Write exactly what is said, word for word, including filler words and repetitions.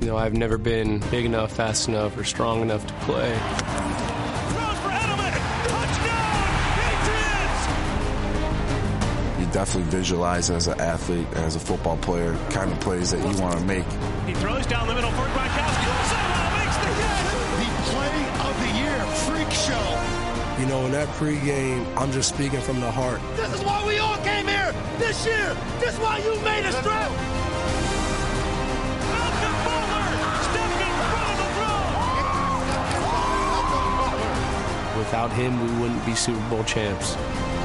You know, I've never been big enough, fast enough, or strong enough to play. Throws for Edelman. Touchdown, Patriots! You definitely visualize as an athlete, as a football player, kind of plays that you want to make. He throws down the middle for Gronkowski. Somehow makes the catch. The play of the year, freak show. You know, in that pregame, I'm just speaking from the heart. This is why we all came here this year. This is why you made us trip. Malcolm Butler stepped in front of the throne. Without him, we wouldn't be Super Bowl champs.